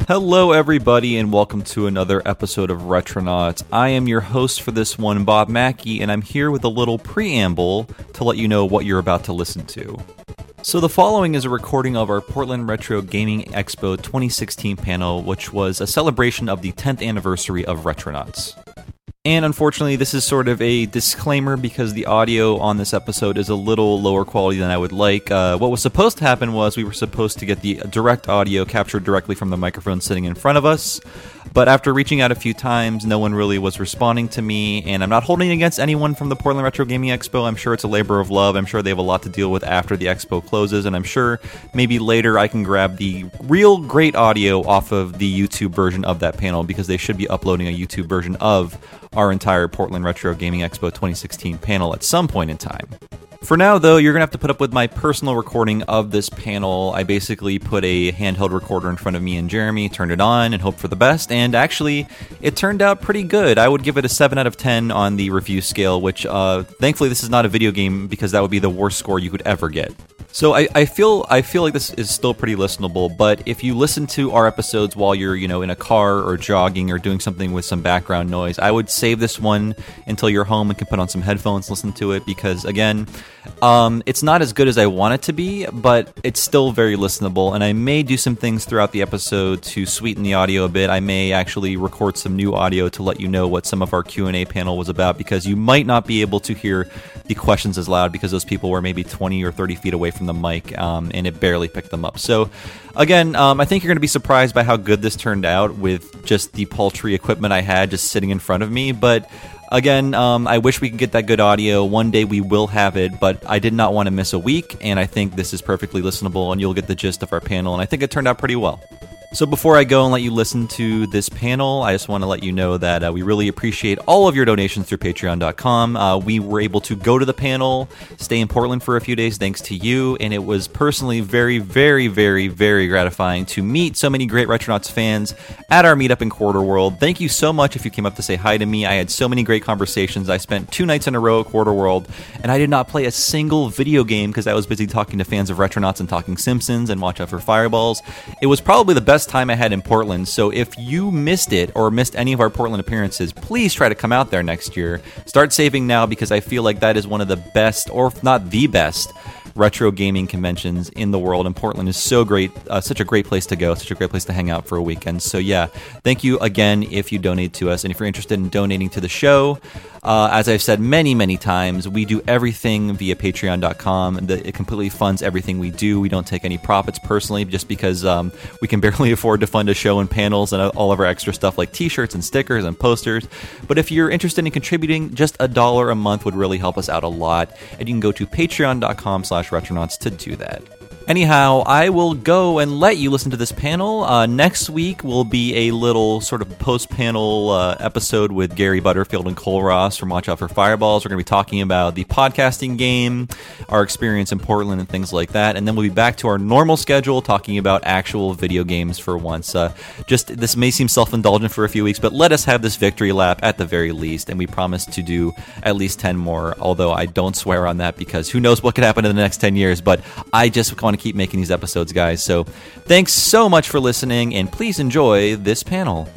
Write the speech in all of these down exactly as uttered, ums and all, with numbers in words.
Hello, everybody, and welcome to another episode of Retronauts. I am your host for this one, Bob Mackey, and I'm here with a little preamble to let you know what you're about to listen to. So the following is a recording of our Portland Retro Gaming Expo twenty sixteen panel, which was a celebration of the tenth anniversary of Retronauts. And unfortunately, this is sort of a disclaimer because the audio on this episode is a little lower quality than I would like. Uh, what was supposed to happen was we were supposed to get the direct audio captured directly from the microphone sitting in front of us. But after reaching out a few times, no one really was responding to me, and I'm not holding it against anyone from the Portland Retro Gaming Expo. I'm sure it's a labor of love. I'm sure they have a lot to deal with after the expo closes, and I'm sure maybe later I can grab the real great audio off of the YouTube version of that panel, because they should be uploading a YouTube version of our entire Portland Retro Gaming Expo twenty sixteen panel at some point in time. For now, though, you're going to have to put up with my personal recording of this panel. I basically put a handheld recorder in front of me and Jeremy, turned it on, and hoped for the best, and actually, it turned out pretty good. I would give it a seven out of ten on the review scale, which, uh, thankfully, this is not a video game, because that would be the worst score you could ever get. So I, I feel I feel like this is still pretty listenable, but if you listen to our episodes while you're, you know, in a car or jogging or doing something with some background noise, I would save this one until you're home and can put on some headphones, listen to it, because again, um, it's not as good as I want it to be, but it's still very listenable, and I may do some things throughout the episode to sweeten the audio a bit. I may actually record some new audio to let you know what some of our Q and A panel was about, because you might not be able to hear the questions as loud because those people were maybe twenty or thirty feet away from the mic, um, and it barely picked them up. So again, um, I think you're going to be surprised by how good this turned out with just the paltry equipment I had just sitting in front of me. But again, um, I wish we could get that good audio. One day we will have it, but I did not want to miss a week, and I think this is perfectly listenable, and you'll get the gist of our panel, and I think it turned out pretty well. So before I go and let you listen to this panel, I just want to let you know that uh, we really appreciate all of your donations through patreon dot com. Uh, we were able to go to the panel, stay in Portland for a few days thanks to you, and it was personally very, very, very, very gratifying to meet so many great Retronauts fans at our meetup in Quarter World. Thank you so much if you came up to say hi to me. I had so many great conversations. I spent two nights in a row at Quarter World, and I did not play a single video game because I was busy talking to fans of Retronauts and talking Simpsons and Watch Out for Fireballs. It was probably the best time I had in Portland, so if you missed it or missed any of our Portland appearances, please try to come out there next year. Start saving now, because I feel like that is one of the best, or if not the best, retro gaming conventions in the world, and Portland is so great, uh, such a great place to go, such a great place to hang out for a weekend. So yeah, thank you again if you donate to us, and if you're interested in donating to the show, uh, as I've said many, many times, we do everything via patreon dot com. It completely funds everything we do. We don't take any profits personally, just because um, we can barely afford to fund a show and panels and all of our extra stuff like t-shirts and stickers and posters. But if you're interested in contributing, just a dollar a month would really help us out a lot, and you can go to patreon dot com slash retronauts to do that. Anyhow, I will go and let you listen to this panel. Uh, next week will be a little sort of post-panel uh, episode with Gary Butterfield and Cole Ross from Watch Out for Fireballs. We're going to be talking about the podcasting game, our experience in Portland, and things like that. And then we'll be back to our normal schedule, talking about actual video games for once. Uh, just this may seem self-indulgent for a few weeks, but let us have this victory lap at the very least. And we promise to do at least ten more, although I don't swear on that, because who knows what could happen in the next ten years. But I just want to keep making these episodes, guys. So thanks so much for listening, and please enjoy this panel.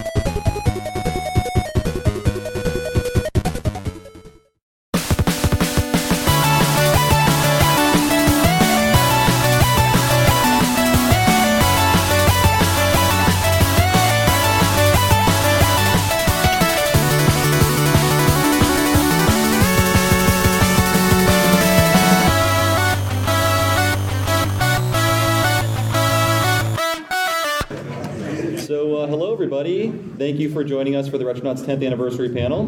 Everybody, thank you for joining us for the Retronauts tenth anniversary panel.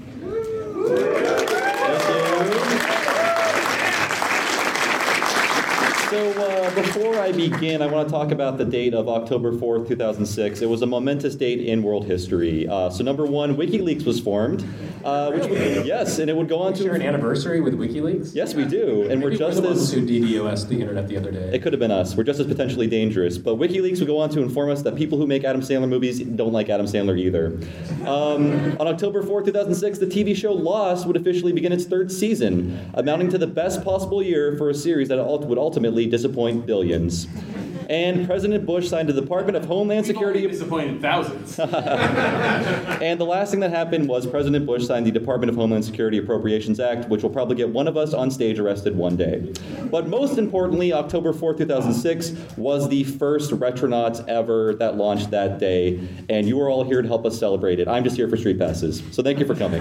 So uh, before I begin, I want to talk about the date of October fourth, two thousand six. It was a momentous date in world history. Uh, so number one, WikiLeaks was formed. Uh, which would, yes, and it would go on to... Is there an anniversary with WikiLeaks? Yes, we do. And Maybe we're just we're the as... who DDoSed the internet the other day. It could have been us. We're just as potentially dangerous. But WikiLeaks would go on to inform us that people who make Adam Sandler movies don't like Adam Sandler either. Um, on October fourth, two thousand six, the T V show Lost would officially begin its third season, amounting to the best possible year for a series that would ultimately disappoint billions. And President Bush signed the Department of Homeland Security. We've disappointed thousands. And the last thing that happened was President Bush signed the Department of Homeland Security Appropriations Act, which will probably get one of us on stage arrested one day. But most importantly, October fourth, two thousand six was the first Retronauts ever that launched that day, and you are all here to help us celebrate it. I'm just here for street passes, so thank you for coming.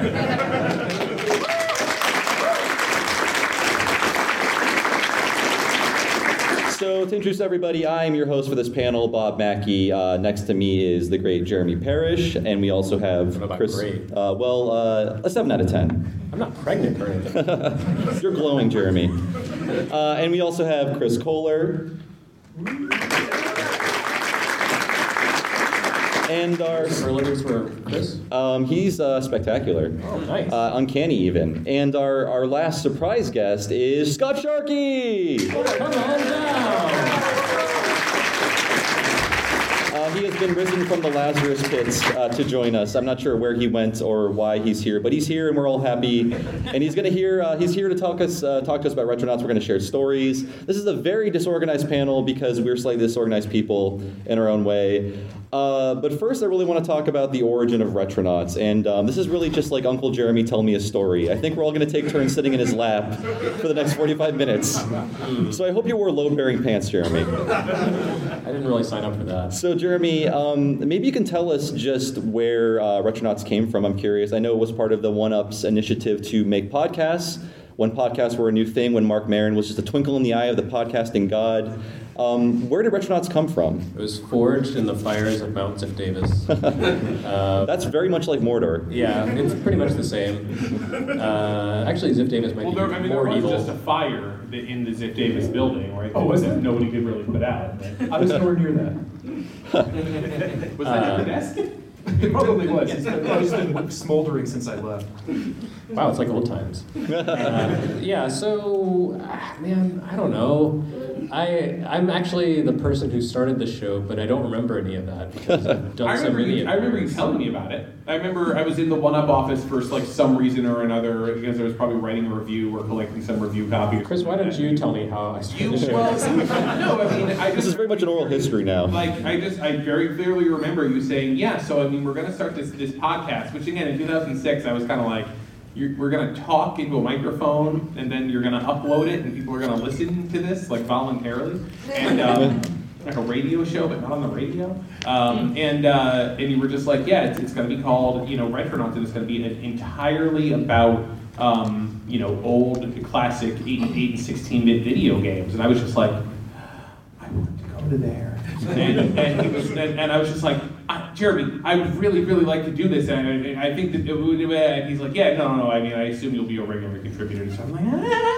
So to introduce everybody, I am your host for this panel, Bob Mackey. Uh, next to me is the great Jeremy Parrish, and we also have What about Chris. great? Uh, well, uh, a seven out of ten. I'm not pregnant or anything. You're glowing, Jeremy. Uh, and we also have Chris Kohler. And our Superlatives for Chris? um, he's uh, spectacular. Oh, nice. Uh, uncanny even. And our, our last surprise guest is Scott Sharkey. Come on down. Uh, he has been risen from the Lazarus pits uh, to join us. I'm not sure where he went or why he's here, but he's here and we're all happy. And he's going to hear. Uh, he's here to talk us uh, talk to us about Retronauts. We're going to share stories. This is a very disorganized panel because we're slightly disorganized people in our own way. Uh, but first, I really want to talk about the origin of Retronauts. And um, this is really just like Uncle Jeremy tell me a story. I think we're all going to take turns sitting in his lap for the next forty-five minutes. So I hope you wore load-bearing pants, Jeremy. I didn't really sign up for that. So, Jeremy, um, maybe you can tell us just where uh, Retronauts came from. I'm curious. I know it was part of the one-up's initiative to make podcasts, when podcasts were a new thing, when Mark Maron was just a twinkle in the eye of the podcasting god. Um, where did Retronauts come from? It was forged in the fires of Mount Ziff Davis. Uh, That's very much like Mordor. yeah, it's pretty much the same. Uh, actually, Ziff Davis might Well, be there, I mean, there more was evil. just a fire that- in the Ziff Davis building, right? Oh, was that there? nobody could really put out. Right? I was nowhere near that. Was that Uh, your desk? It probably was. It's been, it's been smoldering since I left. Wow, it's like old times. Uh, yeah, so, ah, man, I don't know. I, I'm actually the person who started the show, but I don't remember any of that because I've done I so remember, many you, of I remember you those. telling me about it. I remember I was in the one-up office for like some reason or another because I was probably writing a review or collecting some review copies. Chris, why don't you tell me how I You, started the show? well, no, I mean, I just... This is very much an oral history now. Like, I just, I very clearly remember you saying, yeah, so I mean, we're going to start this, this podcast, which again, in two thousand six, I was kind of like, you're, we're going to talk into a microphone, and then you're going to upload it, and people are going to listen to this, like, voluntarily, and um, like a radio show, but not on the radio. Um, and and you were just like, yeah, it's, it's going to be called, you know, Retronauts, and it's going to be entirely about, um, you know, old, classic eight, eight and sixteen-bit video games. And I was just like, I want to go to there. And, and, he was, and, and I was just like, I, Jeremy, I would really, really like to do this. And I, I think that it would, and he's like, yeah, no, no, no, I mean, I assume you'll be a regular contributor. So I'm like,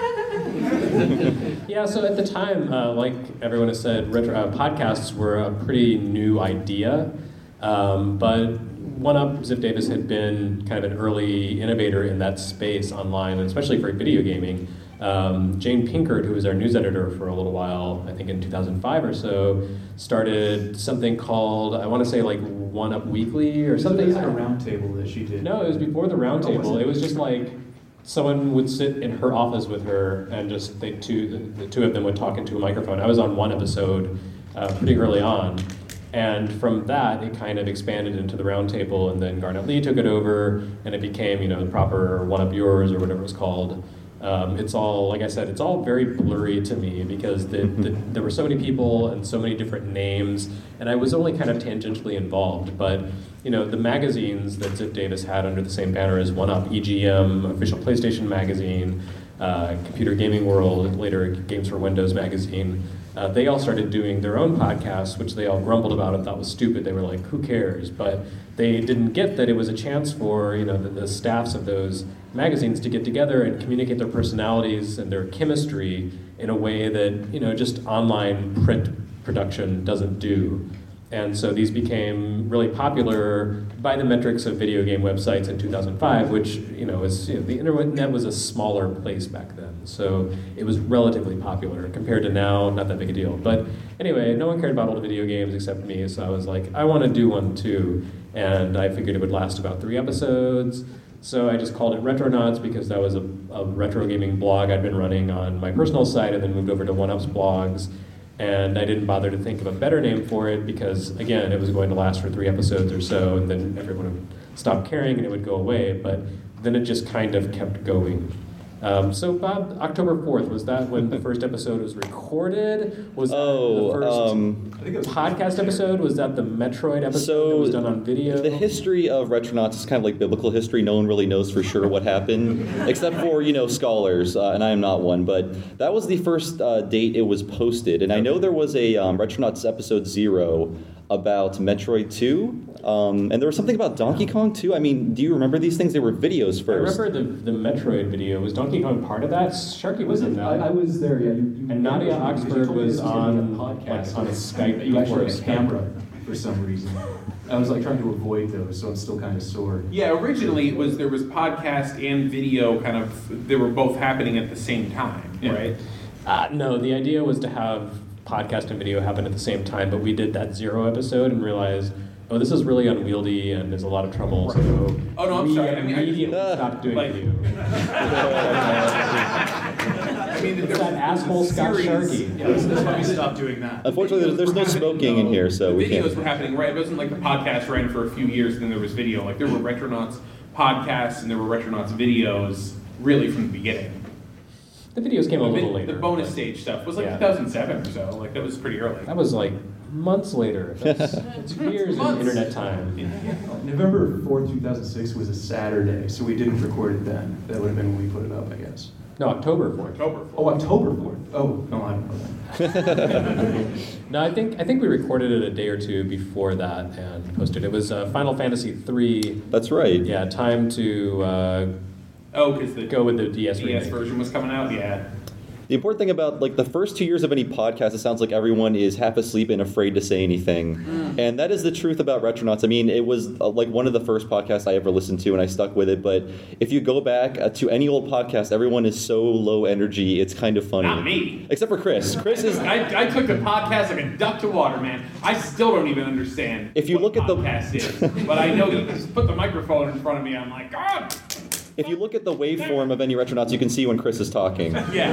ah. Yeah, so at the time, uh, like everyone has said, retro, uh, podcasts were a pretty new idea, um, but one-up Ziff Davis had been kind of an early innovator in that space online, and especially for video gaming. Um, Jane Pinkert, who was our news editor for a little while, I think in two thousand five or so, started something called, I want to say like One-Up Weekly or something. It was like a round table that she did. No, it was before the round Oh, was table. it? It was just like someone would sit in her office with her, and just they two, the, the two of them would talk into a microphone. I was on one episode uh, pretty early on, and from that it kind of expanded into the round table, and then Garnet Lee took it over, and it became, you know, the proper One Up Yours or whatever it was called. Um, it's all, like I said, it's all very blurry to me because the, the, there were so many people and so many different names, and I was only kind of tangentially involved. But you know, the magazines that Ziff Davis had under the same banner as one-up, E G M, Official PlayStation Magazine, uh, Computer Gaming World, later Games for Windows Magazine, uh, they all started doing their own podcasts, which they all grumbled about and thought was stupid. They were like, who cares? But they didn't get that it was a chance for, you know, the, the staffs of those magazines to get together and communicate their personalities and their chemistry in a way that, you know, just online print production doesn't do. And so these became really popular by the metrics of video game websites in two thousand five, which, you know, is, you know, the internet was a smaller place back then. So it was relatively popular compared to now, not that big a deal. But anyway, no one cared about old video games except me, so I was like, I want to do one too. And I figured it would last about three episodes. So I just called it Retronauts because that was a, a retro gaming blog I'd been running on my personal site, and then moved over to one up's blogs. And I didn't bother to think of a better name for it because, again, it was going to last for three episodes or so, and then everyone would stop caring and it would go away. But then it just kind of kept going. Um, so, Bob, October fourth, was that when the first episode was recorded? Was that Oh, the first um, I think it was podcast episode? Was that the Metroid episode So, that was done on video? The history of Retronauts is kind of like biblical history. No one really knows for sure what happened, except for, you know, scholars, uh, and I am not one. But that was the first uh, date it was posted. And I know there was a um, Retronauts episode zero about Metroid two, um, and there was something about Donkey Kong too. I mean, do you remember these things? They were videos I first. remember the, the Metroid video. Was Donkey Kong part of that? Sharky was in that. I, I was there, yeah. You, you And Nadia you- because you Oxford told me was this gonna on, be a podcast. like, on a Skype You actually had before a camera for some reason. I was like trying to avoid those, so I'm still kind of sore. Yeah, originally it was there was podcast and video kind of they were both happening at the same time, Yeah. right? Uh, no, the idea was to have podcast and video happen at the same time, but we did that zero episode and realized, oh, this is really unwieldy and there's a lot of trouble. So Oh, no, I'm we sorry. I mean, I- immediately Uh, stopped doing like- video. I mean, It's there that was asshole Scott series- Sharkey. Yeah, that's why we stopped doing that. Unfortunately, there's, there's no smoking in here, so the we videos can't. were happening right. It wasn't like the podcast ran for a few years, and then there was video. Like there were Retronauts podcasts and there were Retronauts videos, really from the beginning. The videos came a The, little vid- later. the bonus stage stuff was like Yeah. two thousand seven or so. Like that was pretty early. That was like months later. That's, that's years in Months. internet time. November fourth, two thousand six was a Saturday, so we didn't record it then. That would have been when we put it up, I guess. No, October fourth. October. Oh, October fourth. Oh, no, I don't know that. No, I think I think we recorded it a day or two before that and posted. It was uh, Final Fantasy three. That's right. Yeah, time to uh, Oh, because the go with the D S D S remake. version was coming out. Yeah. The important thing about like the first two years of any podcast, it sounds like everyone is half asleep and afraid to say anything, Mm. and that is the truth about Retronauts. I mean, it was uh, like one of the first podcasts I ever listened to, and I stuck with it. But if you go back uh, to any old podcast, everyone is so low energy. It's kind of funny. Not me. Except for Chris. Chris is. I, I took the podcast like a duck to water, man. I still don't even understand. If you what look at the- podcast is, but I know you just put the microphone in front of me. I'm like, God. If you look at the waveform of any Retronauts, you can see when Chris is talking.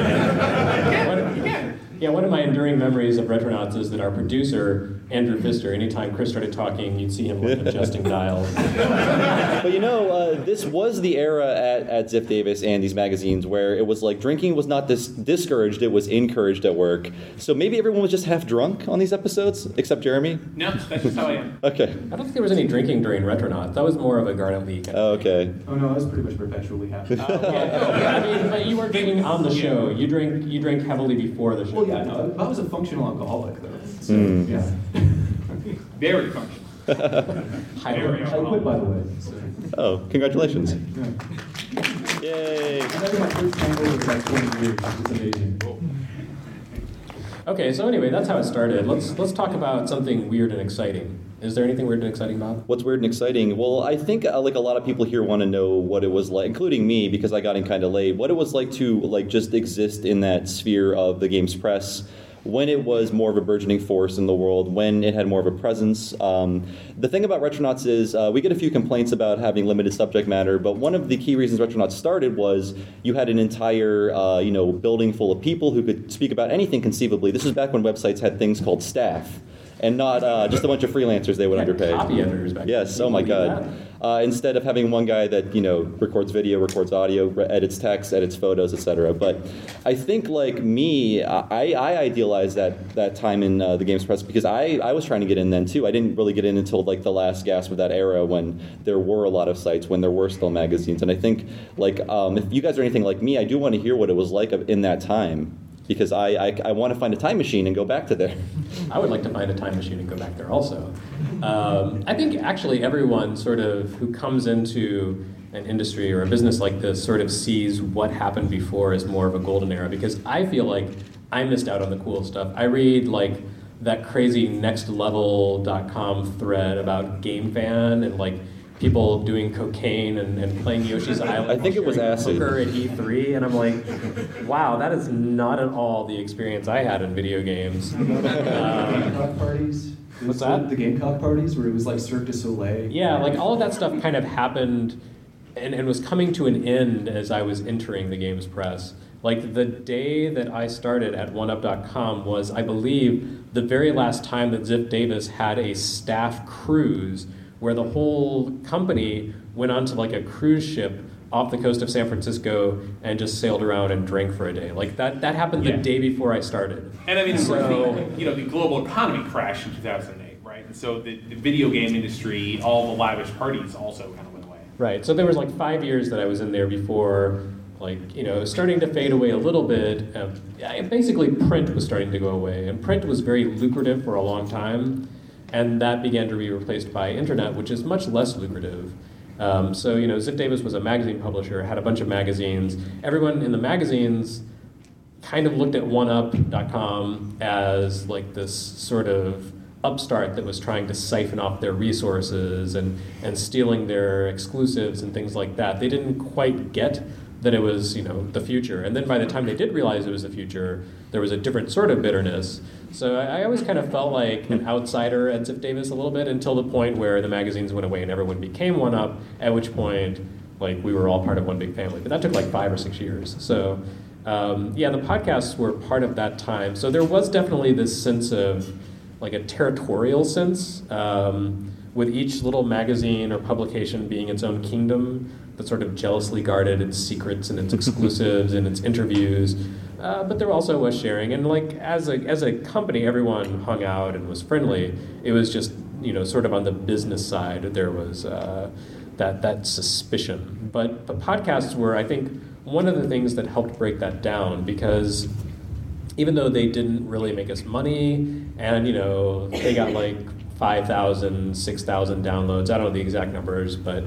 Yeah. What- Yeah. Yeah, one of my enduring memories of Retronauts is that our producer, Andrew Pfister, anytime Chris started talking, you'd see him like adjusting dials. But you know, uh, this was the era at, at Ziff Davis and these magazines where it was like drinking was not dis- discouraged, it was encouraged at work. So maybe everyone was just half drunk on these episodes, except Jeremy? No, that's just how I am. Okay. I don't think there was any drinking during Retronauts. That was more of a Garnet Lee kind of Oh, okay. Oh, no, I was pretty much perpetually happy. thing. Yeah, I mean, but you weren't drinking on the show. You drank you drank heavily before the show. Well, yeah, no, I was a functional alcoholic, though. So, Mm. yeah. Very functional. Highly. I quit, by the way. So. Oh, congratulations. Yeah. Yay. I had my first hangover in like twenty years. It's amazing. Okay, so anyway, that's how it started. Let's let's talk about something weird and exciting. Is there anything weird and exciting, Bob? What's weird and exciting? Well, I think uh, like a lot of people here want to know what it was like, including me because I got in kind of late. What it was like to like just exist in that sphere of the games press when it was more of a burgeoning force in the world, when it had more of a presence. Um, the thing about Retronauts is uh, we get a few complaints about having limited subject matter, but one of the key reasons Retronauts started was you had an entire uh, you know building full of people who could speak about anything conceivably. This was back when websites had things called staff. And not uh, just a bunch of freelancers they would Yeah, underpay. copy editors back Yes, then. oh my Can you believe God. Uh, instead of having one guy that, you know, records video, records audio, re- edits text, edits photos, et cetera. But I think, like me, I, I idealized that, that time in uh, the games press because I, I was trying to get in then, too. I didn't really get in until, like, the last gasp of that era when there were a lot of sites, when there were still magazines. And I think, like, um, if you guys are anything like me, I do want to hear what it was like in that time. Because I, I, I want to find a time machine and go back to there. I would like to find a time machine and go back there also. Um, I think actually everyone sort of who comes into an industry or a business like this sort of sees what happened before as more of a golden era because I feel like I missed out on the cool stuff. I read like that crazy next level dot com thread about GameFan and like people doing cocaine and, and playing Yoshi's Island. I think while it was sharing acid. poker at E three, and I'm like, wow, that is not at all the experience I had in video games. Um, Gamecock parties. What's that? The Gamecock parties where it was like Cirque du Soleil. yeah, like all of that stuff kind of happened and, and was coming to an end as I was entering the games press. Like the day that I started at one up dot com was, I believe, the very last time that Ziff Davis had a staff cruise where the whole company went onto like a cruise ship off the coast of San Francisco and just sailed around and drank for a day. Like that that happened Yeah. the day before I started. And I mean, So- the, you know, the global economy crashed in two thousand eight, right? And so the, the video game industry, all the lavish parties also kind of went away. Right. So there was like five years that I was in there before, like, you know, it was starting to fade away a little bit. Um, yeah, basically, print was starting to go away. And print was very lucrative for a long time. And that began to be replaced by internet, which is much less lucrative. Um, so, you know, Ziff Davis was a magazine publisher, had a bunch of magazines. Everyone in the magazines kind of looked at one up dot com as like this sort of upstart that was trying to siphon off their resources and, and stealing their exclusives and things like that. They didn't quite get that it was, you know, the future. And then by the time they did realize it was the future, there was a different sort of bitterness. So I, I always kind of felt like an outsider at Ziff Davis a little bit until the point where the magazines went away and everyone became one up, at which point, like, we were all part of one big family. But that took like five or six years. So um, yeah, the podcasts were part of that time. So there was definitely this sense of like a territorial sense, um, with each little magazine or publication being its own kingdom that sort of jealously guarded its secrets and its exclusives and its interviews. Uh, but there also was sharing, and like as a as a company, everyone hung out and was friendly. It was just, you know, sort of on the business side, there was uh, that that suspicion. But but podcasts were, I think, one of the things that helped break that down, because even though they didn't really make us money, and you know they got like five thousand, six thousand downloads. I don't know the exact numbers, but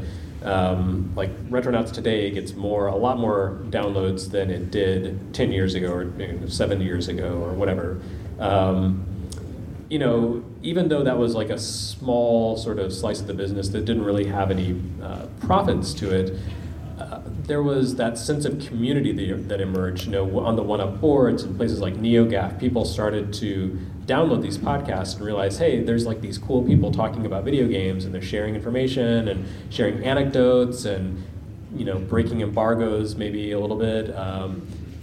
um, like Retronauts today gets more, a lot more downloads than it did ten years ago or you know, seven years ago or whatever. Um, you know, even though that was like a small sort of slice of the business that didn't really have any uh, profits to it, uh, there was that sense of community that, that emerged. You know, on the one up boards and places like NeoGAF, people started to download these podcasts and realize, hey, there's like these cool people talking about video games, and they're sharing information and sharing anecdotes and, you know, breaking embargoes maybe a little bit. Um,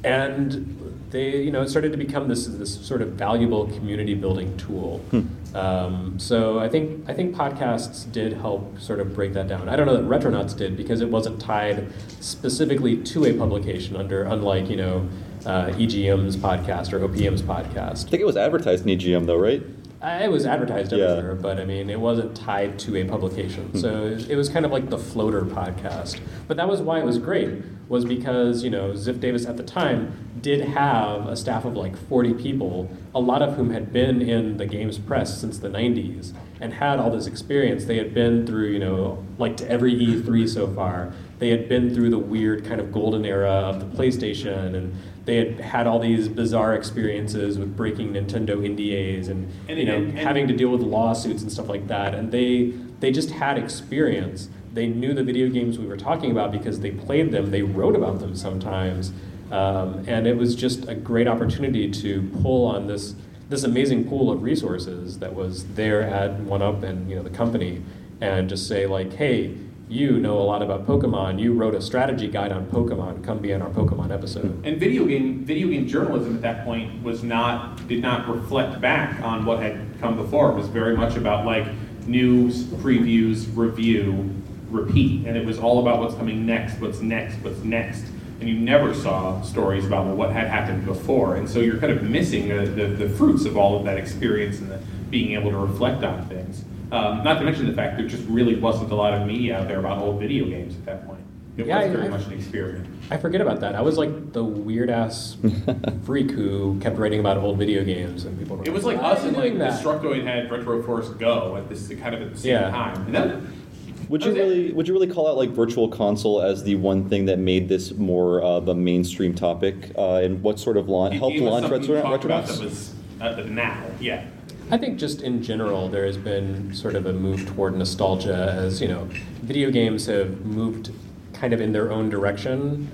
and they, you know, it started to become this this sort of valuable community building tool. Hmm. Um, so I think I think podcasts did help sort of break that down. I don't know that Retronauts did, because it wasn't tied specifically to a publication, under unlike, you know, uh, E G M's podcast or O P M's podcast. I think it was advertised in E G M though, right? Uh, It was advertised Yeah. everywhere, but I mean, it wasn't tied to a publication. So it was, it was kind of like the floater podcast. But that was why it was great, was because, you know, Ziff Davis at the time did have a staff of like forty people, a lot of whom had been in the games press since the nineties and had all this experience. They had been through, you know, like to every E three so far. They had been through the weird kind of golden era of the PlayStation, and they had had all these bizarre experiences with breaking Nintendo N D As and, And- you know, and- and- having to deal with lawsuits and stuff like that. And they they just had experience. They knew the video games we were talking about because they played them. They wrote about them sometimes. Um, and it was just a great opportunity to pull on this this amazing pool of resources that was there at one up and, you know, the company, and just say like, hey, you know a lot about Pokemon. You wrote a strategy guide on Pokemon. Come be on our Pokemon episode. And video game video game journalism at that point was not did not reflect back on what had come before. It was very much about like news, previews, review, repeat, and it was all about what's coming next, what's next, what's next. And you never saw stories about what had happened before, and so you're kind of missing the, the, the fruits of all of that experience and the, being able to reflect on things. Um, not to mention the fact there just really wasn't a lot of media out there about old video games at that point. It Yeah, was I- very I- much an experiment. I forget about that. I was like the weird ass freak who kept writing about old video games, and people were It was like "Why us are you and like doing that?" Destructoid had Retro Force Go at this kind of at the same Yeah. time. And that, Would you That was it. really would you really call out like Virtual Console as the one thing that made this more of a mainstream topic, uh, and what sort of launch, it- helped it was launch something we Retro- talked about that Retronauts? was uh, the now, yeah. I think just in general, there has been sort of a move toward nostalgia, as you know, video games have moved kind of in their own direction,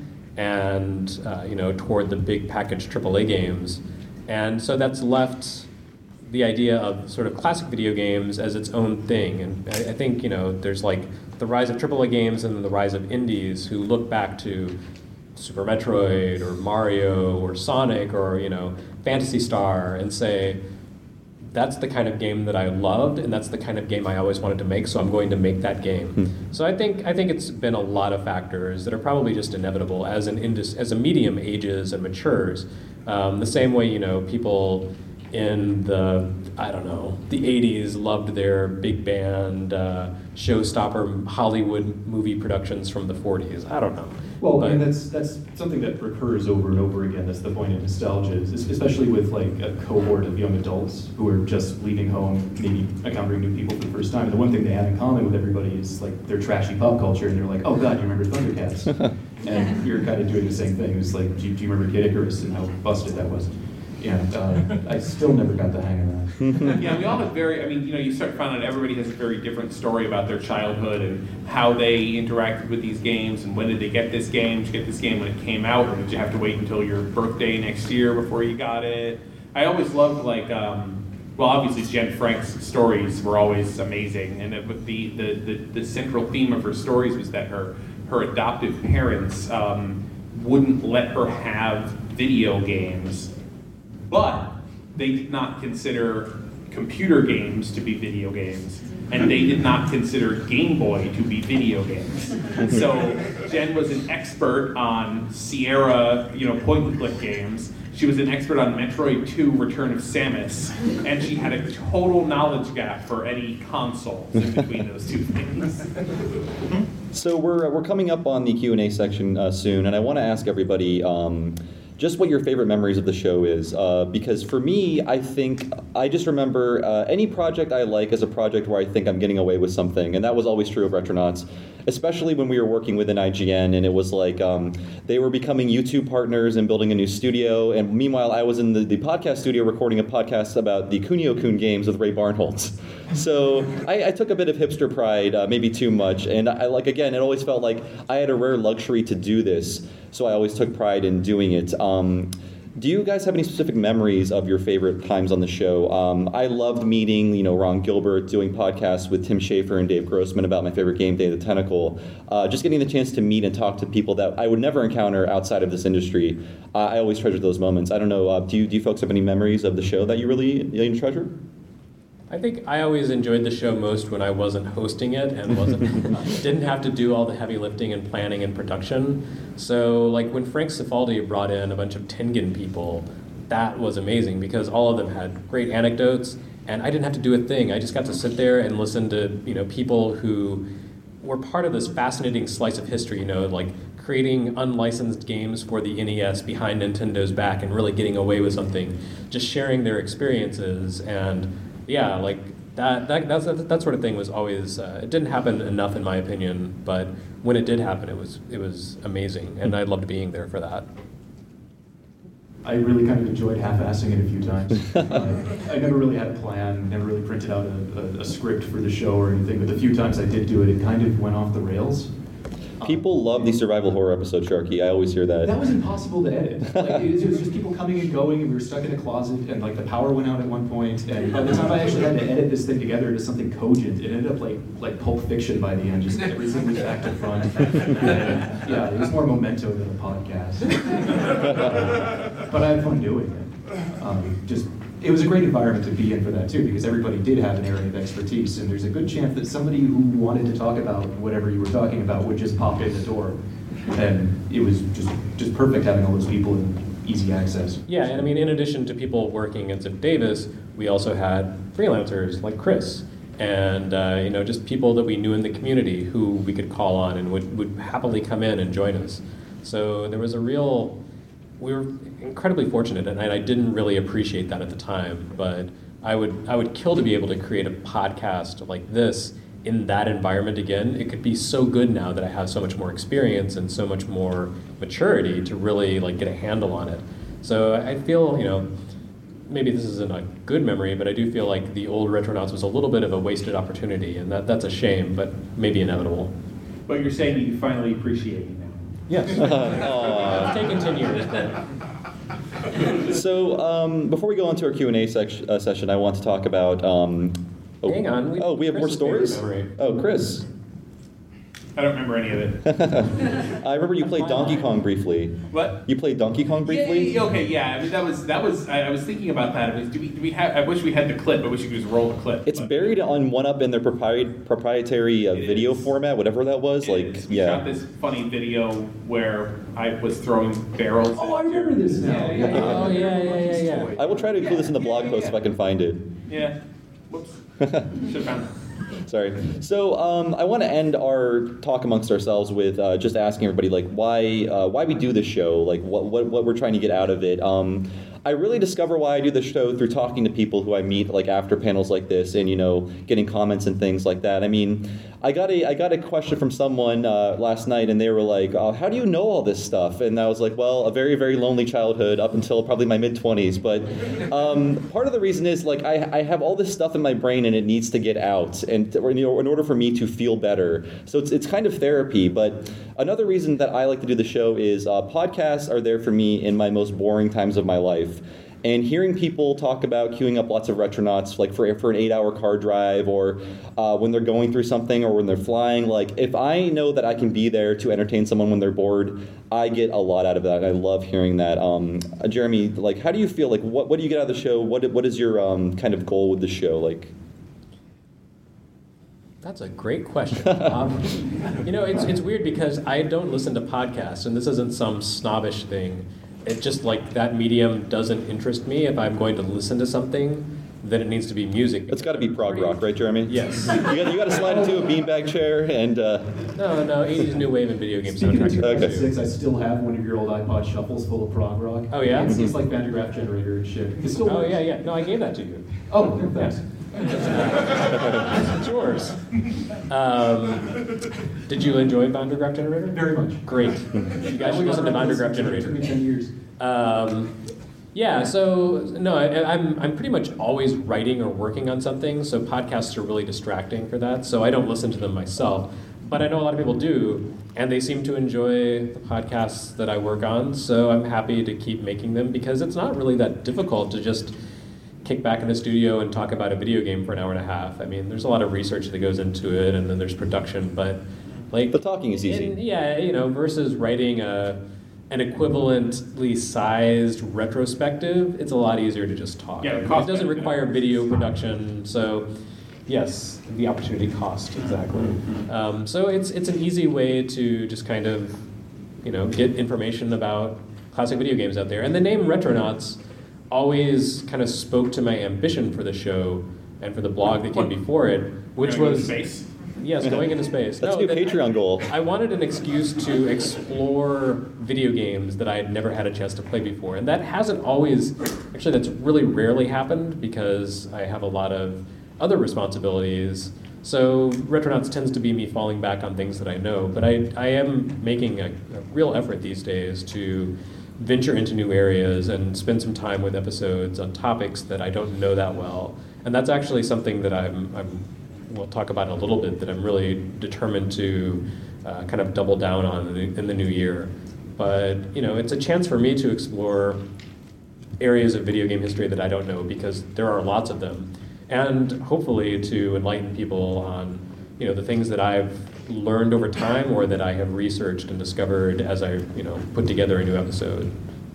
and uh, you know, toward the big package triple A games, and so that's left the idea of sort of classic video games as its own thing. And I, I think, you know, there's like the rise of triple A games and then the rise of indies who look back to Super Metroid or Mario or Sonic or, you know, Phantasy Star and say, that's the kind of game that I loved, and that's the kind of game I always wanted to make, so I'm going to make that game. Hmm. So I think I think it's been a lot of factors that are probably just inevitable as an indus- as a medium ages and matures. Um, the same way, you know, people in the, I don't know, the eighties loved their big band, uh, showstopper Hollywood movie productions from the forties. I don't know. Well, but, I mean, that's that's something that recurs over and over again. That's the point of nostalgia, is especially with like a cohort of young adults who are just leaving home, maybe encountering new people for the first time. And the one thing they have in common with everybody is like their trashy pop culture, and they're like, "Oh God, you remember Thundercats?" And you're kind of doing the same thing. It's like, do you, do you remember Kid Icarus and how busted that was? Yeah, uh, I still never got the hang of that. Yeah, we all have very, I mean, you know, you start finding out everybody has a very different story about their childhood and how they interacted with these games and when did they get this game. Did you get this game when it came out, or did you have to wait until your birthday next year before you got it? I always loved, like, um, well, obviously Jen Frank's stories were always amazing, and it, but the, the, the, the central theme of her stories was that her, her adoptive parents um, wouldn't let her have video games, but they did not consider computer games to be video games, and they did not consider Game Boy to be video games. So Jen was an expert on Sierra, you know, point-and-click games. She was an expert on Metroid two: Return of Samus, and she had a total knowledge gap for any consoles in between those two things. So we're we're coming up on the Q and A section uh, soon, and I want to ask everybody um, just what your favorite memories of the show is. Uh, because for me, I think I just remember uh, any project I like as a project where I think I'm getting away with something, and that was always true of Retronauts, especially when we were working within I G N, and it was like um, they were becoming YouTube partners and building a new studio, and meanwhile I was in the, the podcast studio recording a podcast about the Kunio-kun games with Ray Barnholtz. So I, I took a bit of hipster pride, uh, maybe too much, and I like again, it always felt like I had a rare luxury to do this, so I always took pride in doing it. Um, do you guys have any specific memories of your favorite times on the show? Um, I loved meeting, you know, Ron Gilbert, doing podcasts with Tim Schafer and Dave Grossman about my favorite game, Day of the Tentacle. Uh, just getting the chance to meet and talk to people that I would never encounter outside of this industry. Uh, I always treasure those moments. I don't know, uh, do you do you folks have any memories of the show that you really, really treasure? I think I always enjoyed the show most when I wasn't hosting it and wasn't didn't have to do all the heavy lifting and planning and production. So like when Frank Cifaldi brought in a bunch of Tengen people, that was amazing because all of them had great anecdotes and I didn't have to do a thing. I just got to sit there and listen to, you know, people who were part of this fascinating slice of history, you know, like creating unlicensed games for the N E S behind Nintendo's back and really getting away with something, just sharing their experiences. And yeah, like that, that that's, that sort of thing was always, uh, it didn't happen enough in my opinion, but when it did happen, it was it was amazing, and I loved being there for that. I really kind of enjoyed half-assing it a few times. uh, I never really had a plan, never really printed out a, a, a script for the show or anything, but the few times I did do it, it kind of went off the rails. People love the survival horror episode, Sharky. I always hear that. That was impossible to edit. Like, it, was, it was just people coming and going, and we were stuck in a closet, and like the power went out at one point. And by the time I actually had to edit this thing together into something cogent, it ended up like like Pulp Fiction by the end. Just everything was back to front. And, yeah, it was more memento than a podcast. But I had fun doing it. Um, just. It was a great environment to be in for that too, because everybody did have an area of expertise, and there's a good chance that somebody who wanted to talk about whatever you were talking about would just pop in the door, and it was just just perfect having all those people in easy access. Yeah, and I mean, in addition to people working at Ziff Davis, we also had freelancers like Chris, and uh, you know, just people that we knew in the community who we could call on and would would happily come in and join us. So there was a real. We were incredibly fortunate, and I didn't really appreciate that at the time, but I would I would kill to be able to create a podcast like this in that environment again. It could be so good now that I have so much more experience and so much more maturity to really like get a handle on it. So I feel, you know, maybe this isn't a good memory, but I do feel like the old Retronauts was a little bit of a wasted opportunity, and that, that's a shame, but maybe inevitable. But you're saying that you finally appreciate it now. Yes. It's taken ten years, but... So um, before we go on to our Q and A sec- uh, session, I want to talk about... Um, oh, Hang on. We, oh, we have Chris's more stories? memory. Oh, Chris. I don't remember any of it. I remember you played Donkey Kong briefly. What? You played Donkey Kong Yeah, briefly? yeah, okay, yeah. I mean, that was that was. I, I was thinking about that. It was, do we do we have? I wish we had the clip. I wish you could just roll the clip. It's but- buried on OneUp in their propri- proprietary uh, It video is. format, whatever that was. It Like, is. We yeah. shot this funny video where I was throwing barrels. Oh, I at remember Jeremy. this now. Yeah, yeah, yeah. Oh, yeah, yeah, yeah, yeah. I will try to include this in the blog Yeah, post yeah. if I can find it. Yeah. Whoops. Should have found it. Sorry. So um, I want to end our talk amongst ourselves with uh, just asking everybody like why uh, why we do this show, like what, what what we're trying to get out of it. Um, I really discover why I do the show through talking to people who I meet like after panels like this, and you know getting comments and things like that. I mean, I got a I got a question from someone uh, last night, and they were like, oh, "How do you know all this stuff?" And I was like, "Well, a very very lonely childhood up until probably my mid twenties." But um, part of the reason is like I I have all this stuff in my brain, and it needs to get out, and to, you know, in order for me to feel better. So it's it's kind of therapy. But another reason that I like to do the show is uh, podcasts are there for me in my most boring times of my life. And hearing people talk about queuing up lots of Retronauts, like for for an eight-hour car drive, or uh, when they're going through something, or when they're flying, like if I know that I can be there to entertain someone when they're bored, I get a lot out of that. I love hearing that. Um, uh, Jeremy, like, how do you feel? Like, what what do you get out of the show? What what is your um, kind of goal with the show? Like, That's a great question. Um, you know, it's it's weird because I don't listen to podcasts, and this isn't some snobbish thing. It just like that medium doesn't interest me. If I'm going to listen to something, then it needs to be music. it's got to be prog rock, right, Jeremy? Yes. You got you got to slide into a beanbag chair and. Uh, No, no, eighties new wave and video game Speaking of soundtracks. two are thousand good, too. six, I still have one of your old iPod shuffles full of prog rock. Oh, yeah? It's, it's like Van de Graaff generator and shit. It still Oh works. yeah, yeah. No, I gave that to you. Oh, thanks. It's yours. Um, did you enjoy Van de Graaff Generator? Very much. Great. You guys should listen to Van de Graaff It took me Generator. ten years. Um, yeah, so no, I, I'm I'm pretty much always writing or working on something. So podcasts are really distracting for that. So I don't listen to them myself, but I know a lot of people do, and they seem to enjoy the podcasts that I work on. So I'm happy to keep making them because it's not really that difficult to just kick back in the studio and talk about a video game for an hour and a half. I mean, there's a lot of research that goes into it, and then there's production, but like The talking is easy. and, yeah, you know, versus writing a an equivalently sized retrospective, it's a lot easier to just talk. Yeah, the it cost doesn't benefit. require video production, so yes, the opportunity cost exactly. Um, so it's it's an easy way to just kind of, you know, get information about classic video games out there. And the name Retronauts always kind of spoke to my ambition for the show and for the blog that came before it, which Gonna go to was space. yes, going into space. That's No, a new that- Patreon goal. I wanted an excuse to explore video games that I had never had a chance to play before. And that hasn't always, actually, that's really rarely happened because I have a lot of other responsibilities. So Retronauts tends to be me falling back on things that I know. But I, I am making a, a real effort these days to venture into new areas and spend some time with episodes on topics that I don't know that well. And that's actually something that I'm, I'm we'll talk about in a little bit, that I'm really determined to uh, kind of double down on in the, in the new year. But, you know, it's a chance for me to explore areas of video game history that I don't know, because there are lots of them. And hopefully to enlighten people on, you know, the things that I've learned over time or that I have researched and discovered as I, you know, put together a new episode.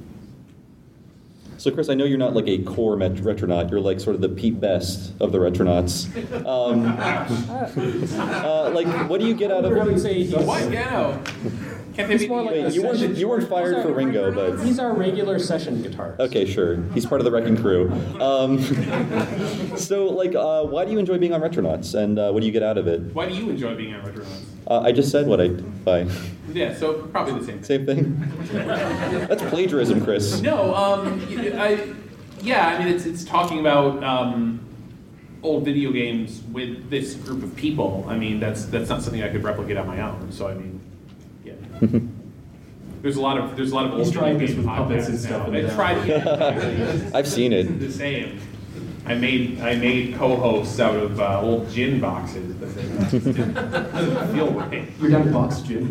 So, Chris, I know you're not like a core met- Retronaut. You're like sort of the Pete Best of the Retronauts. Um, uh, like, what do you get out of I would it? say he's, What? Yeah, no. Can't they He's be more like Wait, a you weren't session- you weren't fired he's for our- Ringo, but He's our regular session guitarist. okay, sure. He's part of the Wrecking Crew. Um, so, like, uh, why do you enjoy being on Retronauts, and uh, what do you get out of it? Why do you enjoy being on Retronauts? Uh, I just said what I why. Yeah, so probably the same thing. Same thing. That's plagiarism, Chris. No, um, y- I, yeah, I mean, it's it's talking about um, old video games with this group of people. I mean, that's that's not something I could replicate on my own. So I mean, yeah. There's a lot of there's a lot of He's old trying video this game with puppets and podcasts stuff now. in I the tried. Yeah, I've seen it. the same. I made I made co-hosts out of uh, old gin boxes, but it doesn't feel right. You're down to box, Jim.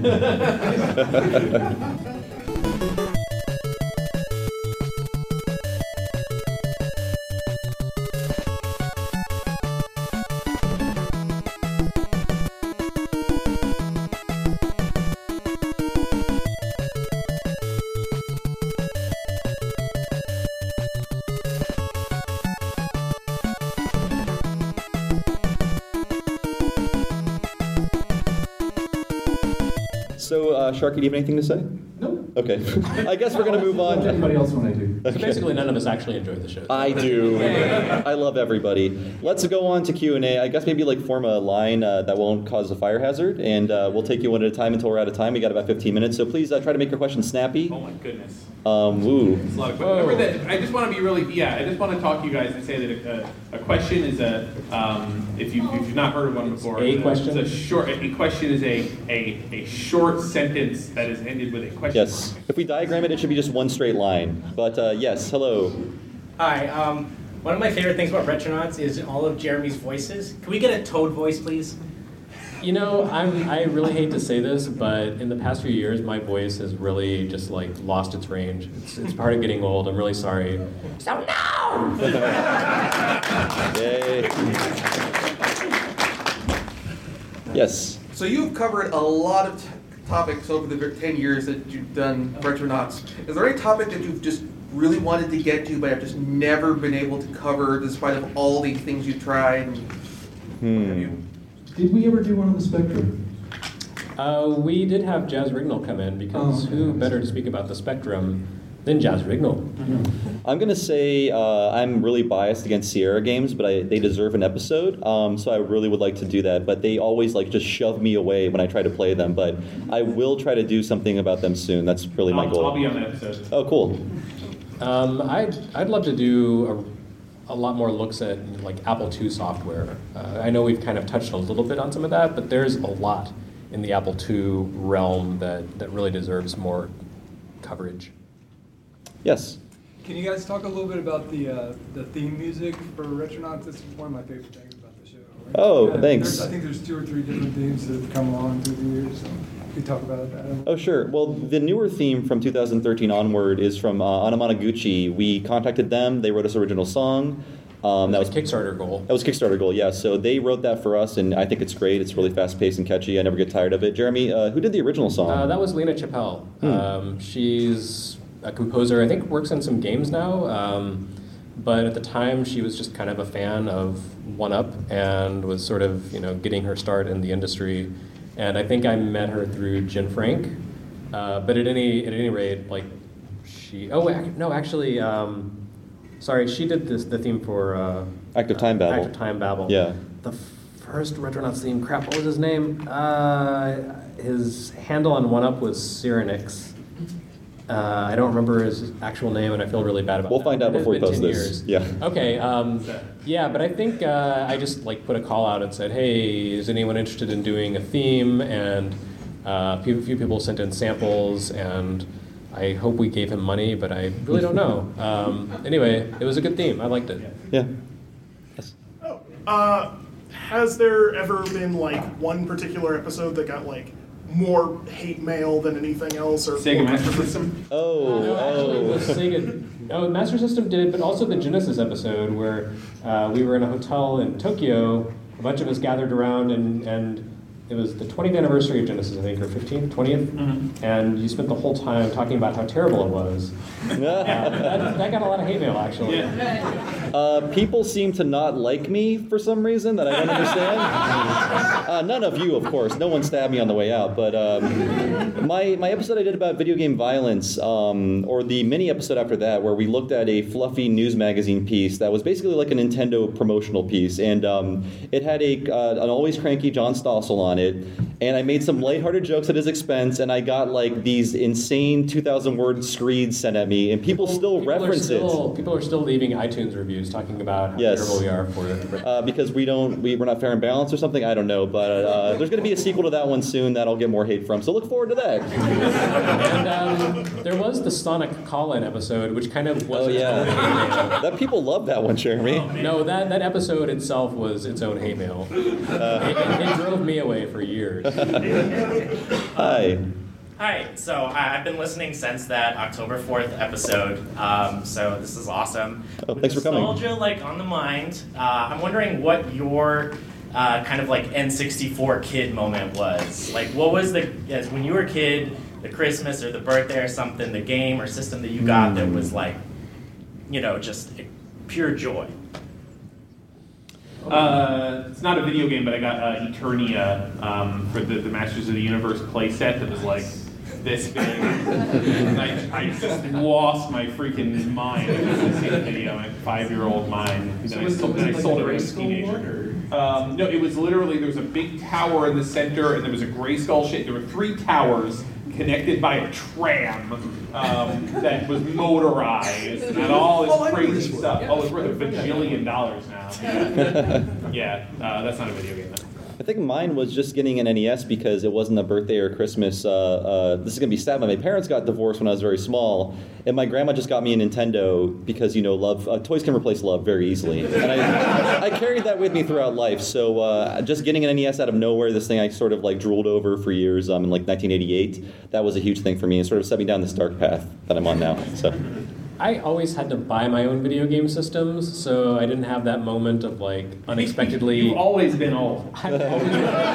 So, uh, Sharky, do you have anything to say? Nope. Okay. I guess we're going to move on. Anybody else when I do? So basically, none of us actually enjoy the show. I do. I love everybody. Let's go on to Q and A. I guess maybe like form a line uh, that won't cause a fire hazard, and uh, we'll take you one at a time until we're out of time. We got about fifteen minutes, so please uh, try to make your questions snappy. Oh my goodness. Um, woo. It's a lot of questions. Remember that, I just want to be really, yeah, I just want to talk to you guys and say that a, a question is a, um, if, you, if you've not heard of one before. A it's question? It's a short, a question is a, a, a short sentence that is ended with a question. Yes. If we diagram it, it should be just one straight line. But uh, yes, hello. Hi. Um, one of my favorite things about Retronauts is all of Jeremy's voices. Can we get a Toad voice, please? You know, I'm, I really hate to say this, but in the past few years, my voice has really just like lost its range. It's, it's part of getting old. I'm really sorry. So no! Yay. Yes. So you've covered a lot of t- topics over the ten years that you've done Retronauts. Is there any topic that you've just really wanted to get to but have just never been able to cover despite of all these things you've tried? Hmm. Have you? Did we ever do one on the Spectrum? Uh, we did have Jazz Rignall come in because Oh, okay. who better to speak about the Spectrum than Jazz Rignall? I'm going to say uh, I'm really biased against Sierra Games, but I, they deserve an episode, um, so I really would like to do that. But they always like just shove me away when I try to play them. But I will try to do something about them soon. That's really my I'll, goal. I'll be on that episode. Oh, cool. Um, I'd, I'd love to do a, a lot more looks at like Apple two software. Uh, I know we've kind of touched a little bit on some of that, but there's a lot in the Apple two realm that, that really deserves more coverage. Yes. Can you guys talk a little bit about the uh, the theme music for Retronauts? This is one of my favorite things about the show. Right? Oh, Yeah, thanks. there's- I think there's two or three different themes that have come along through the years. So we talk about that. Oh, sure. Well, the newer theme from two thousand thirteen onward is from uh, Anamanaguchi. We contacted them. They wrote us original song. Um, that was a Kickstarter goal. That was Kickstarter goal, yeah. So they wrote that for us, and I think it's great. It's really fast-paced and catchy. I never get tired of it. Jeremy, uh, who did the original song? Uh, that was Lena Chappelle. Hmm. Um, she's a composer, I think works in some games now, um, but at the time she was just kind of a fan of one up and was sort of, you know, getting her start in the industry. And I think I met her through Jen Frank. Uh, but at any at any rate, like she, oh ac- no, actually, um, sorry, she did this the theme for uh, Active Time Babble. Active Time Babble. Yeah. The first Retronauts theme, crap, what was his name? Uh, his handle on one up was Cyrenix. Uh, I don't remember his actual name, and I feel really bad about We'll that. find out It has before we been post ten this. years. Yeah. Okay. Um, yeah, but I think uh, I just like put a call out and said, "Hey, is anyone interested in doing a theme?" And uh, a few, few people sent in samples, and I hope we gave him money, but I really don't know. Um, anyway, it was a good theme. I liked it. Yeah. Yes. Oh, uh, has there ever been like one particular episode that got like more hate mail than anything else, or Sega more Master controversy? System. Oh, No, actually, oh. the Sega. No, Master System did, but also the Genesis episode where uh, we were in a hotel in Tokyo. A bunch of us gathered around, and, and it was the twentieth anniversary of Genesis, I think, or fifteenth, twentieth. Mm-hmm. And you spent the whole time talking about how terrible it was. Uh, that, that got a lot of hate mail, actually. Yeah. Uh, people seem to not like me for some reason that I don't understand. Uh, none of you, of course. No one stabbed me on the way out. But um, my my episode I did about video game violence, um, or the mini episode after that, where we looked at a fluffy news magazine piece that was basically like a Nintendo promotional piece, and um, it had a uh, an always cranky John Stossel on it, and I made some lighthearted jokes at his expense, and I got like these insane two thousand word screeds sent at me, and people still People are reference still, it. People are still leaving iTunes reviews talking about how Yes. terrible we are for it. Uh, because we don't, we, we're not fair and balanced or something. I don't know, but uh, there's going to be a sequel to that one soon that I'll get more hate from. So look forward to that. And um, there was the Sonic call-in episode, which kind of was Oh its own hate yeah, mail. that people love that one, Jeremy. No, that, that episode itself was its own hate mail. Uh. It, it, it drove me away for years. Hi. Hi, so uh, I've been listening since that October fourth episode, um, so this is awesome. Oh, With thanks for coming. nostalgia, like, on the mind, uh, I'm wondering what your uh, kind of like N sixty-four kid moment was. Like, what was the, as when you were a kid, the Christmas or the birthday or something, the game or system that you got that was like, you know, just pure joy? Uh, it's not a video game, but I got uh, Eternia um, for the, the Masters of the Universe playset that was like this big. And I, I just lost my freaking mind when I see the video, my five-year-old mind. And So then I was it- sold, was then it I like sold a it when I was a Grayskull teenager. one, or- Um, no, it was literally, there was a big tower in the center, and there was a Grayskull shape. There were three towers connected by a tram um, that was motorized, and had all this Oh, I know crazy this one. stuff. Yeah. Oh, it's worth a bajillion dollars now. Yeah, yeah uh, that's not a video game, though. I think mine was just getting an N E S because it wasn't a birthday or Christmas. Uh, uh, this is going to be sad, but my parents got divorced when I was very small, and my grandma just got me a Nintendo because, you know, love uh, toys can replace love very easily. And I, I carried that with me throughout life. So uh, just getting an N E S out of nowhere, this thing I sort of like drooled over for years um, in like nineteen eighty-eight, that was a huge thing for me and sort of set me down this dark path that I'm on now. So. I always had to buy my own video game systems, so I didn't have that moment of like unexpectedly. You've always been old. I've always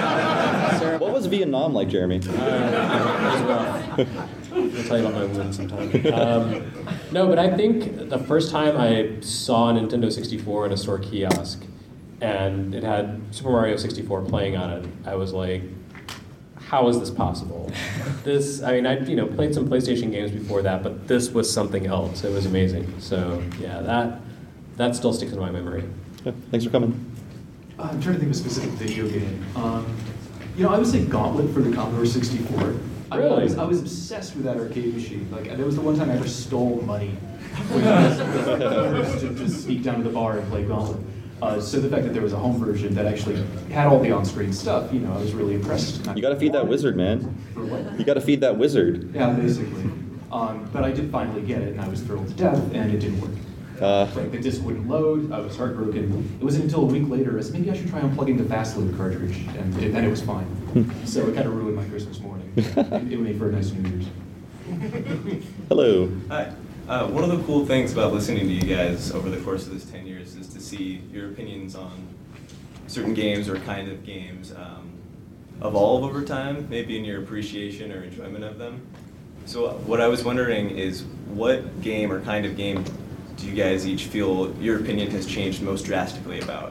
been- What was Vietnam like, Jeremy? Uh, as well. I'll tell you about my wounds sometime. Um, no, but I think the first time I saw a Nintendo sixty-four in a store kiosk, and it had Super Mario sixty-four playing on it, I was like, how is this possible? This, I mean, I you know played some PlayStation games before that, but this was something else. It was amazing. So yeah, that that still sticks in my memory. Yeah, thanks for coming. Uh, I'm trying to think of a specific video game. Um, you know, I would say Gauntlet for the Commodore sixty-four. I, I, Really? was, I was obsessed with that arcade machine. Like, that was the one time I ever stole money when I was to just sneak down to the bar and play Gauntlet. Uh, so the fact that there was a home version that actually had all the on-screen stuff, you know, I was really impressed. You got to feed that wizard, man. For what? You got to feed that wizard. Yeah, basically. Um, but I did finally get it, and I was thrilled to death, and it didn't work. Uh, Like, the disc wouldn't load, I was heartbroken. It wasn't until a week later I said, maybe I should try unplugging the Fastloop cartridge, and it, then it was fine. So it kind of ruined my Christmas morning. It, it made for a nice New Year's. hello. Hi. Uh, one of the cool things about listening to you guys over the course of this ten years is to see your opinions on certain games or kind of games um, evolve over time, maybe in your appreciation or enjoyment of them. So what I was wondering is, what game or kind of game do you guys each feel your opinion has changed most drastically about?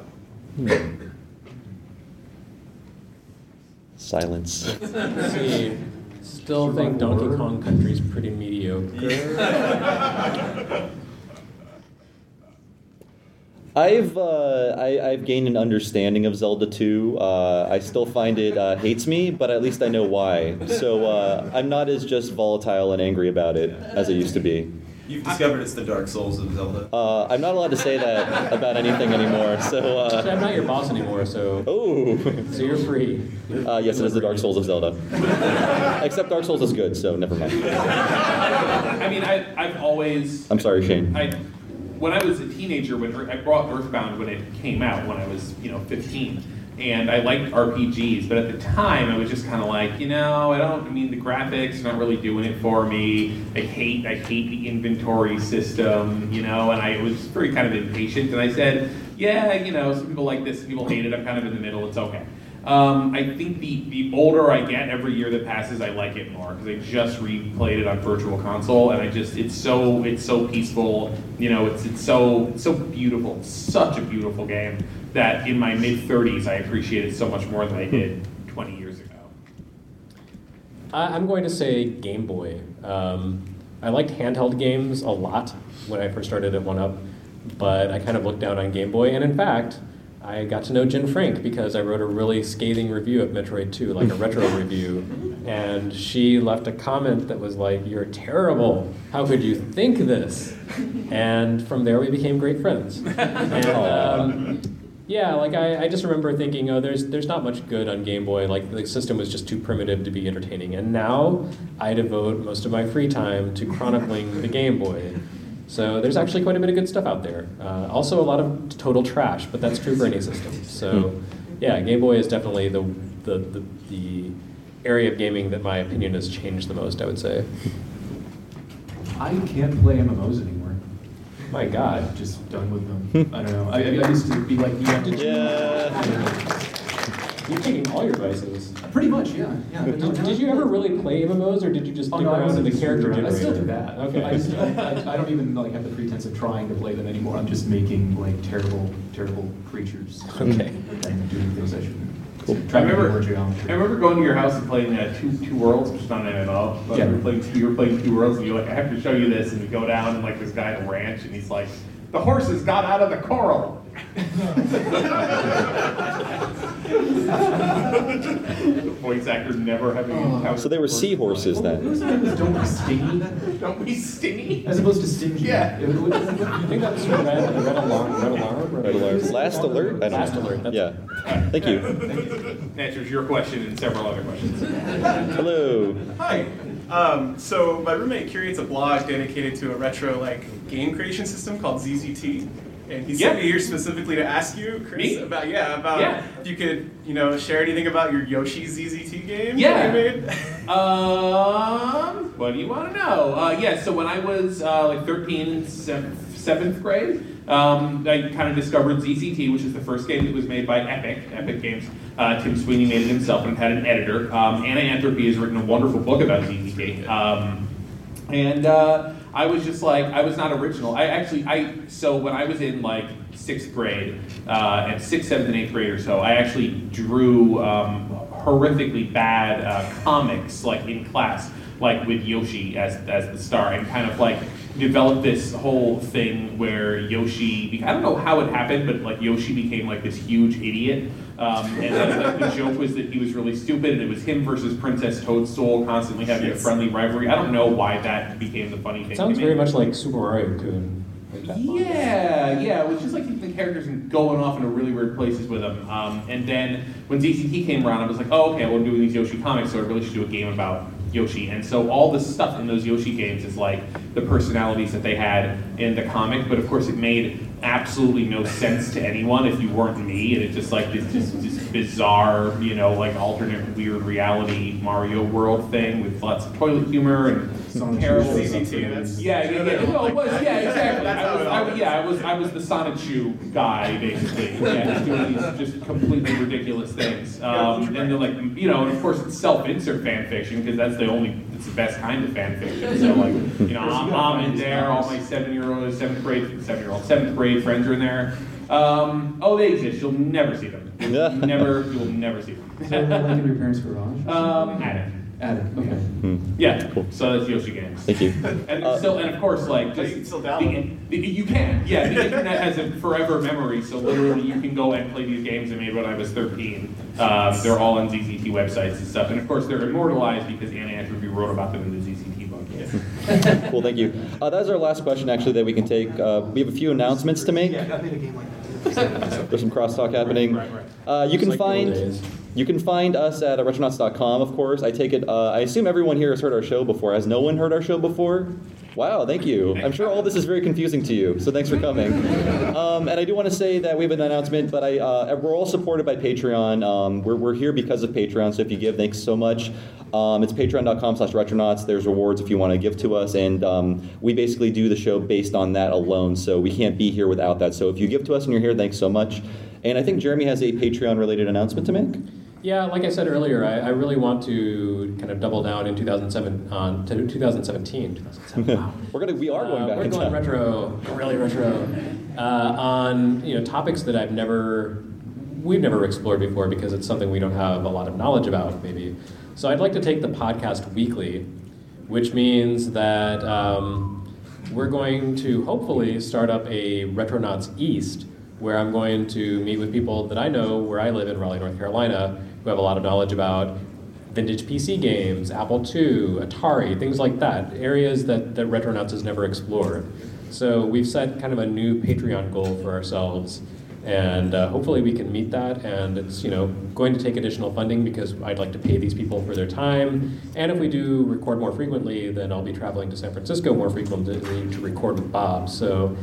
Silence. Let's see. Still think Donkey Kong Country's pretty mediocre. I've uh, I, I've gained an understanding of Zelda two. Uh, I still find it uh, hates me, but at least I know why. So uh, I'm not as just volatile and angry about it as I used to be. You've discovered it's the Dark Souls of Zelda. Uh, I'm not allowed to say that about anything anymore. So. Uh, Actually, I'm not your boss anymore, so oh. so you're free. Uh, yes, it is the Dark Souls of Zelda. Except Dark Souls is good, so never mind. I mean, I, I've always. I'm sorry, Shane. I, when I was a teenager, when Earth- I brought Earthbound when it came out, when I was, you know, fifteen, and I liked R P Gs, but at the time I was just kind of like, you know, I don't. I mean, the graphics are not really doing it for me. I hate, I hate the inventory system, you know, and I was very kind of impatient. And I said, yeah, you know, some people like this, some people hate it. I'm kind of in the middle. It's okay. Um, I think the, the older I get, every year that passes, I like it more because I just replayed it on Virtual Console, and I just it's so it's so peaceful. You know, it's it's so it's so beautiful. It's such a beautiful game that in my mid thirties I appreciate it so much more than I did twenty years ago. I, I'm going to say Game Boy. Um, I liked handheld games a lot when I first started at one up, but I kind of looked down on Game Boy, and in fact, I got to know Jen Frank because I wrote a really scathing review of Metroid two, like a retro review, and she left a comment that was like, "You're terrible. How could you think this?" And from there, we became great friends. And, um, yeah, like I, I just remember thinking, oh, there's there's not much good on Game Boy. Like the system was just too primitive to be entertaining. And now I devote most of my free time to chronicling the Game Boy. So there's actually quite a bit of good stuff out there. Uh, also a lot of total trash, but that's true for any system. So yeah, Game Boy is definitely the, the, the, the area of gaming that my opinion has changed the most, I would say. I can't play M M Os anymore. My God. I'm just done with them. I don't know. I, I used to be like, you have to Yeah. You're taking all your vices. Pretty much, yeah. yeah. Did, did you ever really play M M Os, or did you just Oh, dig no, I around was in the just character screwed around. generator? I still do that. Okay. I, just, I, I don't even like have the pretense of trying to play them anymore. I'm just making like terrible, terrible creatures. Okay. And doing things I shouldn't. I remember, I remember going to your house and playing uh, two two worlds, which is not an M M O. But Yeah. we were playing two, you were playing two worlds, and you're like, I have to show you this, and we go down and like this guy at a ranch, and he's like, the horses got out of the coral. The voice actor never having encountered. So they were seahorses then. What was the name? Was Don't Be Stingy? Don't be stingy. As opposed to stingy. Yeah. It was- I think that's red, red alarm, red alarm. Red alert. Last alert? I don't Last know. alert. That's Yeah. Thank you. Answers your question and several other questions. Hello. Hi. Um, so my roommate curates a blog dedicated to a retro like game creation system called Z Z T, and he sent Yeah. me here specifically to ask you, Chris, Me? about yeah about Yeah. if you could you know share anything about your Yoshi Z Z T game Yeah. that you made. Um, what do you want to know? Uh, yeah, so when I was uh, like thirteen, seventh, seventh grade, um, I kind of discovered Z Z T, which is the first game that was made by Epic, Epic Games. Uh, Tim Sweeney made it himself and had an editor. Um, Anna Anthropy has written a wonderful book about Z Z T. Um, and uh, I was just like, I was not original. I actually, I so when I was in like sixth grade, uh, and sixth, seventh, and eighth grade or so, I actually drew um, horrifically bad uh, comics like in class, like with Yoshi as as the star, and kind of like developed this whole thing where Yoshi, I don't know how it happened, but like Yoshi became like this huge idiot. Um, and then, like, the joke was that he was really stupid, and it was him versus Princess Toadstool constantly having a friendly rivalry. I don't know why that became the funny thing. It sounds to me. very much like Super Mario Kun. Like that manga. Yeah, yeah, it was just like the characters and going off into really weird places with them. Um, and then when Z Z T came around, I was like, oh, okay, well, I'm doing these Yoshi comics, so I really should do a game about Yoshi. And so all the stuff in those Yoshi games is like the personalities that they had in the comic, but of course it made absolutely no sense to anyone if you weren't me, and it's just like this just, just bizarre, you know, like alternate weird reality Mario world thing with lots of toilet humor and some terrible Z Z T, that's- yeah, yeah, yeah, no, it was, yeah, exactly. That's I how was, it I, all was- yeah, I was, I was the Sonic Shoe guy, basically. Yeah, just doing these just completely ridiculous things. Um, and they're like, you know, and of course it's self-insert fan fiction because that's the only, it's the best kind of fan fiction. So like, you know, I'm, I'm in there, all my seven-year-old, seventh grade, seven-year-old, seventh grade friends are in there. Um, oh, they exist. You'll never see them. Never, you'll never see them. So, like in your parents' garage? Um, attic. Attic, okay. Hmm. Yeah, so that's Yoshi Games. Thank you. And Uh, still, and of course, like But just you can still the- download the- you can, yeah. The internet has a forever memory, so literally you can go and play these games I made when I was thirteen. Um, they're all on Z Z T websites and stuff, and of course they're immortalized because Anna Anthropy wrote about them in the Z Z T book. Yeah. Cool, thank you. Uh, that was our last question, actually, that we can take. Uh, we have a few announcements to make. I made a game like that. There's some crosstalk happening. Uh, you can It's like the old find days. you can find us at retronauts dot com, of course. I take it. Uh, I assume everyone here has heard our show before. Has no one heard our show before? Wow, thank you. I'm sure all this is very confusing to you, so thanks for coming. Um, and I do want to say that we have an announcement, but I uh, we're all supported by Patreon. Um, we're, we're here because of Patreon, so if you give, thanks so much. Um, it's patreon dot com slash retronauts. There's rewards if you want to give to us, and um, we basically do the show based on that alone, so we can't be here without that. So if you give to us and you're here, thanks so much. And I think Jeremy has a Patreon-related announcement to make. Yeah, like I said earlier, I, I really want to kind of double down in two thousand seven on to twenty seventeen. two thousand seven, wow. we're gonna we are going Uh, back we're in going time. retro, really retro, uh, on you know topics that I've never, we've never explored before because it's something we don't have a lot of knowledge about, maybe. So I'd like to take the podcast weekly, which means that um, we're going to hopefully start up a Retronauts East, where I'm going to meet with people that I know where I live in Raleigh, North Carolina, who have a lot of knowledge about vintage P C games, Apple two, Atari, things like that, areas that, that Retronauts has never explored. So we've set kind of a new Patreon goal for ourselves, and uh, hopefully we can meet that, and it's you know going to take additional funding because I'd like to pay these people for their time, and if we do record more frequently, then I'll be traveling to San Francisco more frequently to record with Bob. So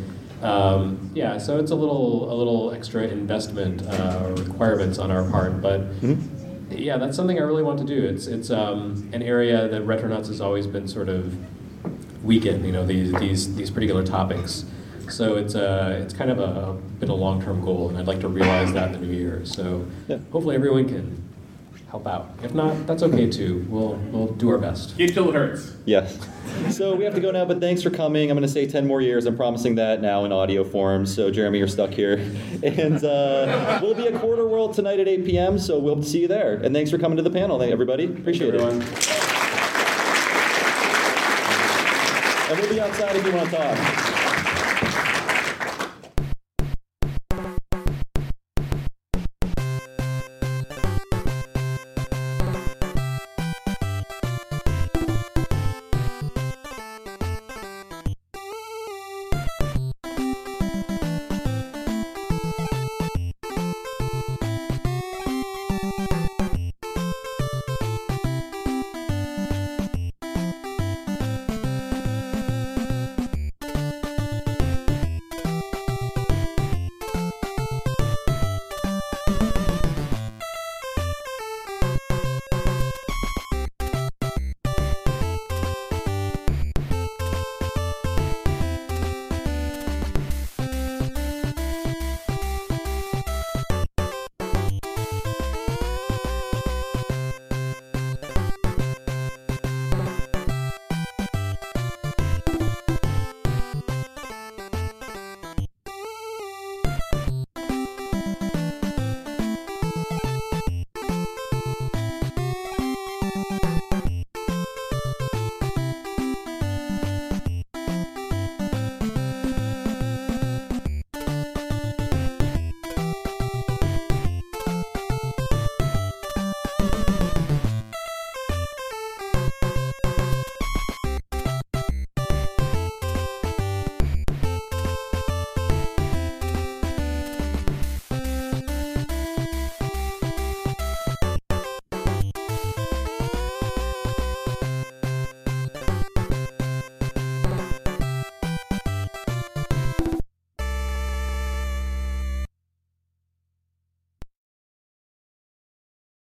um, yeah, so it's a little a little extra investment uh, requirements on our part, but mm-hmm. yeah, that's something I really want to do. It's it's um, an area that Retronauts has always been sort of weak in, you know, these these these particular topics. So it's uh, it's kind of a, a been a long-term goal, and I'd like to realize that in the new year. So Yeah. hopefully everyone can help out. If not, that's okay too. We'll we'll do our best. Get till it hurts. Yes. So we have to go now, but thanks for coming. I'm going to say ten more years. I'm promising that now in audio form. So Jeremy, you're stuck here. And uh, we'll be at Quarter World tonight at eight p.m., so we'll see you there. And thanks for coming to the panel, everybody. Appreciate Everyone. it. And we'll be outside if you want to talk.